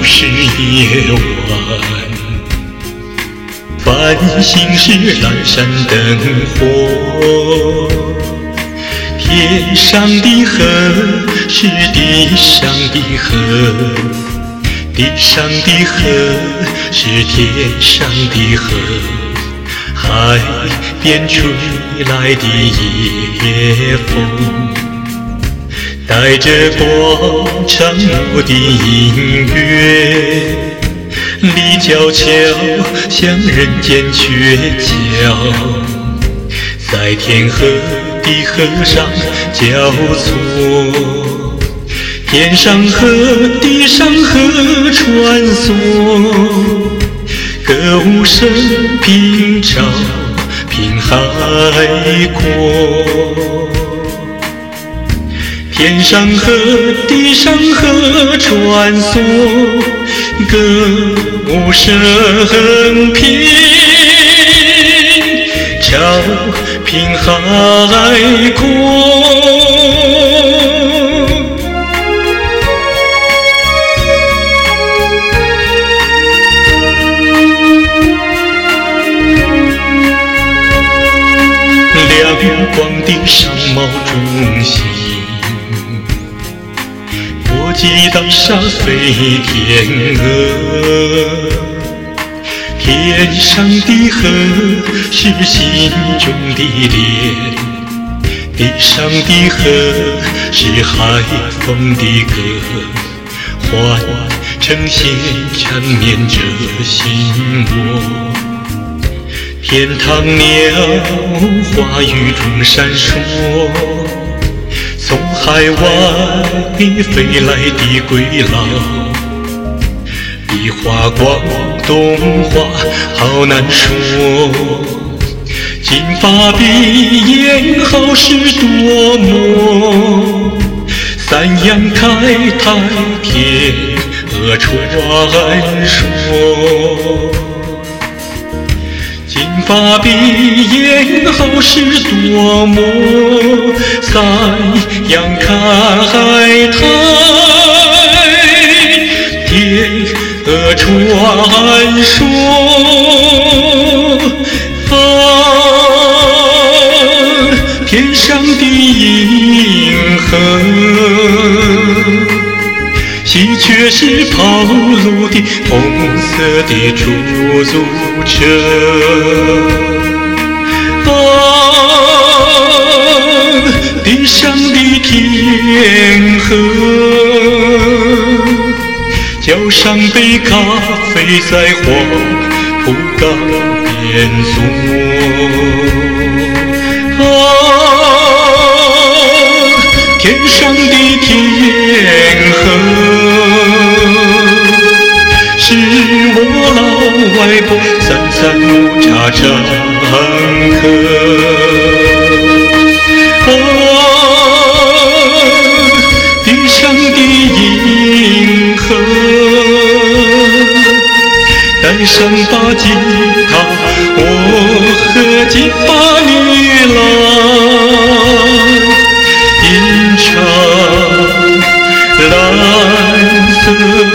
是夜晚，繁星是阑珊灯火，天上的河是地上的河，地上的河是天上的河，海边吹来的夜风，带着广场舞的音乐，立交桥向人间鹊桥，在天河的河上交错，天上河地上河穿梭，歌舞升平潮平海阔，天上河地上河穿梭，歌舞升平潮平海阔。亮光的商贸中心，国际大厦飞天鹅，天上的河是心中的莲，地上的河是海风的歌，换成线缠绵着心窝。天堂鸟花雨中闪烁，从海外飞来的归老，比华光东华好难说，金发碧眼好事多磨，三阳开泰天鹅传说，金发碧眼好事多磨，三阳开泰天鹅传说，天上的银河喜鹊是跑路的红色的出租车，地上的天河，桥上杯咖啡在黄浦港边坐，天上的天河是我老外婆三餐木茶常喝，地上的银河带上把吉他，我和金发女郎吟唱蓝色